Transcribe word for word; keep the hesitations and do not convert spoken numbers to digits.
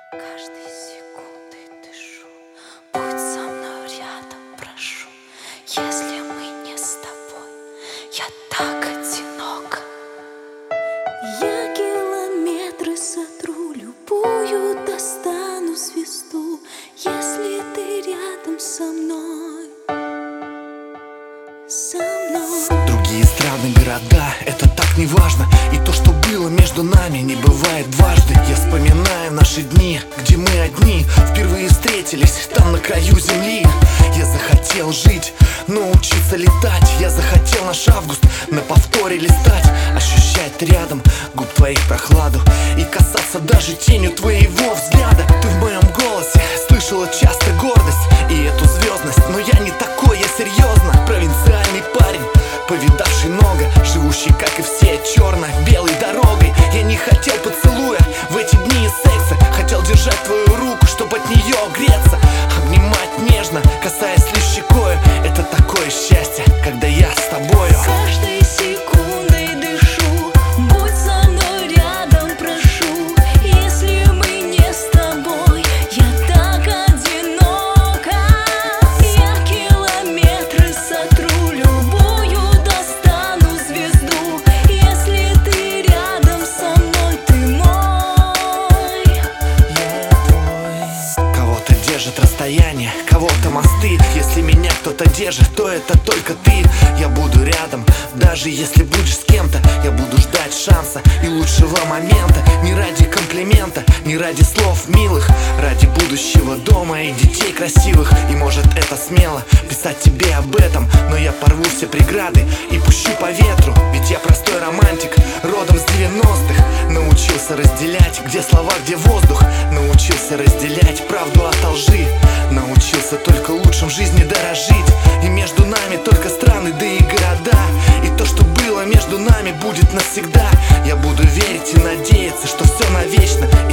Каждой секундой дышу, будь со мной рядом, прошу. Если мы не с тобой, я так одинока. Я километры сотру, любую достану звезду, если ты рядом со мной, со мной. Другие страны, города, это так не важно. И то, что было между нами, не бывает дважды. Я вспоминаю наши дни, где мы одни впервые встретились, там на краю земли. Я захотел жить, научиться летать. Я захотел наш август на повторе листать, ощущать рядом губ твоих прохладу и касаться даже тенью твоего взгляда. Ты в моем голосе слышала часто гордость и эту звездность, но я не такой, я серьезно. Провинциальный парень, повидавший много, живущий, как и все, черно-белой дорогой. Я не хотел поцелуя в эти дни секса, хотел держать твою руку, чтобы от нее греться, обнимать нежно, касаясь лишь щекою. Это такое счастье, когда я с тобою. Каждой секундой дышу, будь со мной рядом, прошу. Если мы не с тобой, я так одинока. Я километры сотру, любую достану звезду, если ты рядом со мной, ты мой. Я твой. Кого-то держит расстояние, кого-то мосты. Если меня кто-то держит, то это только ты. Я буду рядом, даже если будешь с кем-то. Я буду ждать шанса и лучшего момента. Не ради комплимента, не ради слов милых, ради будущего дома и детей красивых. И может это смело писать тебе об этом, но я порву все преграды и пущу по ветру. Ведь я простой романтик, родом с девяностых. Научился разделять, где слова, где воздух. Научился разделять правду от лжи. Научился только лучшим в жизни дорожить. И между нами только страны, да и города. И то, что было между нами, будет навсегда. Я буду верить и надеяться, что все навечно.